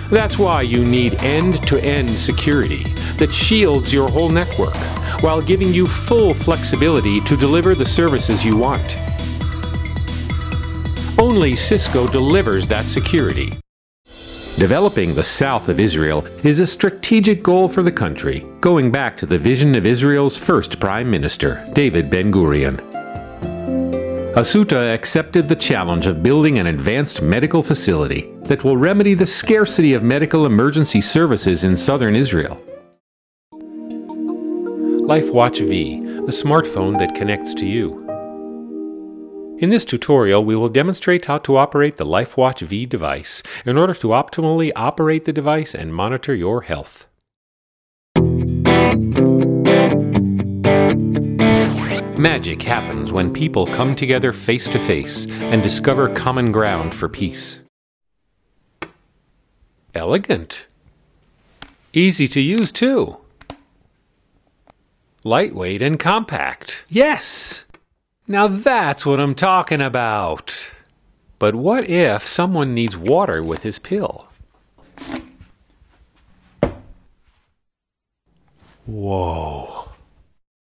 That's why you need end-to-end security that shields your whole network while giving you full flexibility to deliver the services you want. Only Cisco delivers that security. Developing the south of Israel is a strategic goal for the country, going back to the vision of Israel's first Prime Minister, David Ben-Gurion. Asuta accepted the challenge of building an advanced medical facility that will remedy the scarcity of medical emergency services in southern Israel. LifeWatch V, the smartphone that connects to you. In this tutorial, we will demonstrate how to operate the LifeWatch V device in order to optimally operate the device and monitor your health. Magic happens when people come together face to face and discover common ground for peace. Elegant. Easy to use too. Lightweight and compact. Yes! Now that's what I'm talking about. But what if someone needs water with his pill? Whoa.